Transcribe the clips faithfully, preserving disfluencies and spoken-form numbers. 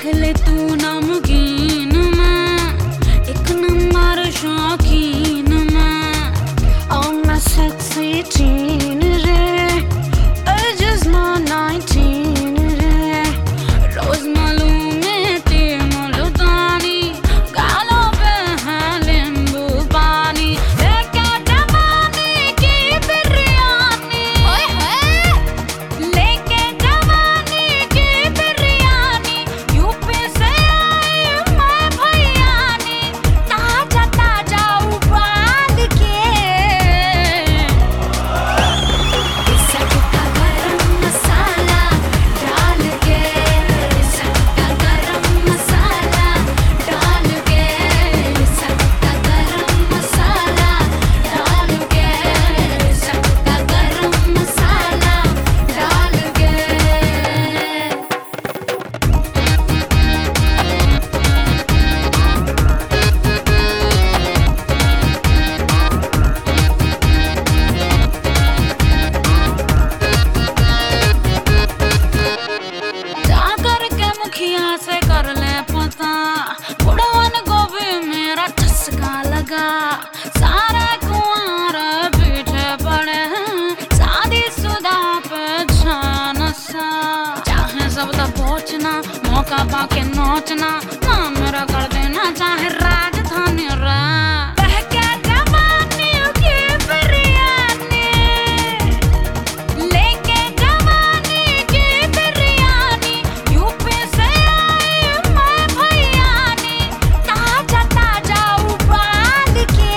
ले तू नमकीन में, एक नंबर शौकीन में। Oh my sexy teen रे, ages my nineteen रे। रोज मालूम है ते मुल्तानी, गालों पे है नींबू पानी। लेके जवानी की बिरयानी, ओए होए, लेके जवानी की बिरयानी। यूपी से आई मैं भैयानी, ताजा ताजा उबाल के। इसका गरम मसाला डाल के, इसका गरम मसाला डाल के, इसका गरम मसाला डाल के, इसका गरम मसाला डाल के। जाकर के मुखिया से कर ले पता, बुढ़वन को भी मेरा चस्का लगा। सारे कुंवारे पीछे पड़े हैं, शादी शुदा पे छानसा। चाहे सब तक पहुंचना, मौका पाके नोचना, नाम मेरा कर देना चाहे राजधानी रा। बहके जवानी की बिरयानी, लेके जवानी की बिरयानी। यूपी से आई मैं भैयानी, ताजा ताजा उबाल के।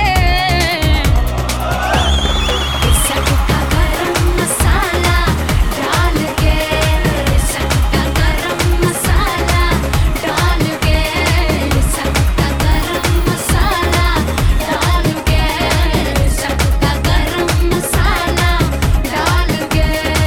इसका गरम मसाला डाल के, इसका गरम मसाला डाल के, इसका गरम मसाला डाल के, इसका गरम मसाला डाल के।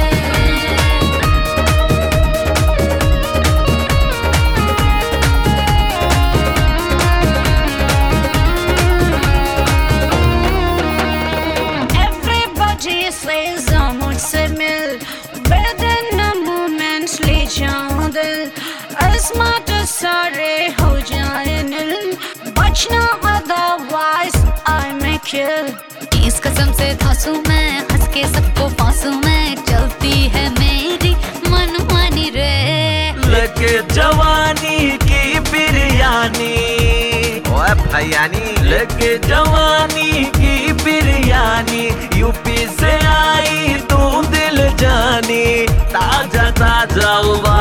Everybody says मुझसे मिल, within a moment ले जाऊं दिल। अस्मात सारे हो जाए नील, बचना otherwise I may kill। इस कसम से धांसू मैं, हंस के सबको फांसू मैं। चलती है मेरी मनमानी रे। लेके जवानी की बिरयानी, ओए भैयानी। लेके जवानी की बिरयानी, यूपी से आई तू दिल जानी, ताजा ताजा